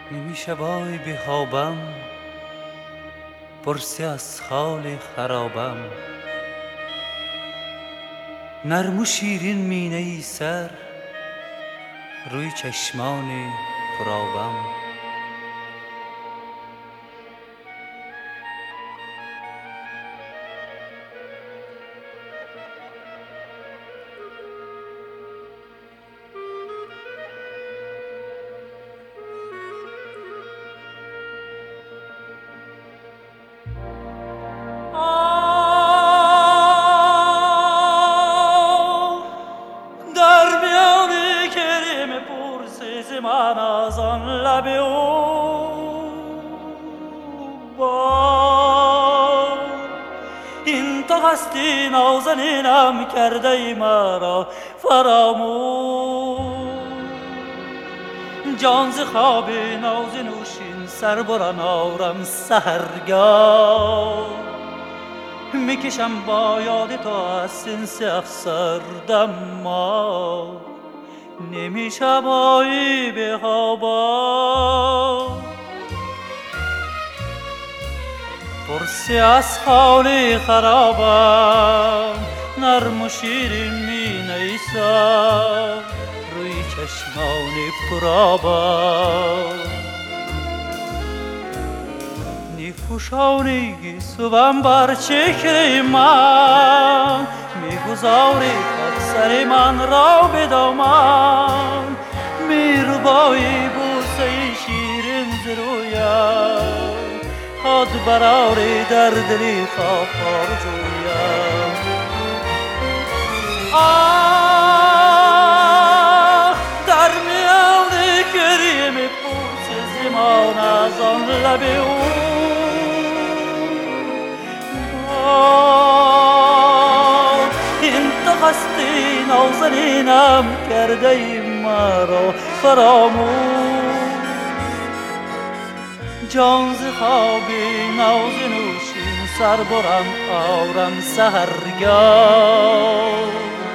نیمی شبای بخوابم، پرسی از حال خرابم. نرم و شیرین می نویسد روی چشمان پرآبم. در میان کریم پرسیز من از آن لب او با این تو هستی نازنینم کرده ای مرا فراموش. جان ز خواب نازنوشین سر بران آرم سحرگاه. میکشم با یاد تو از سنس افسردم ما نمیشبایی به خوابم. پرسی از حال خرابم، نرم و شیرین می نیسم روی چشمان پرآبم. نیفوشانی گیسوم بر چهره من، میگذاری خود سر من را به دامن. میربایی بوسه شیرین ز رویم، خود براری در دلی خواب آرزویم. در میان کریم پوست زمان از آن لب او این تو هستی نازنینم کرده ای مرا فراموش. جان ز خواب نازنوشین سر برم آرم سحرگاه.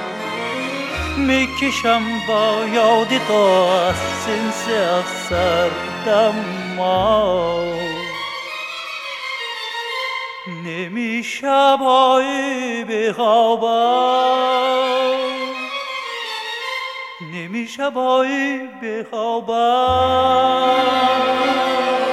میکشم با یاد تو از سنس افسردم ما نمیشبایی بخوابم. نمیشبایی بخوابم.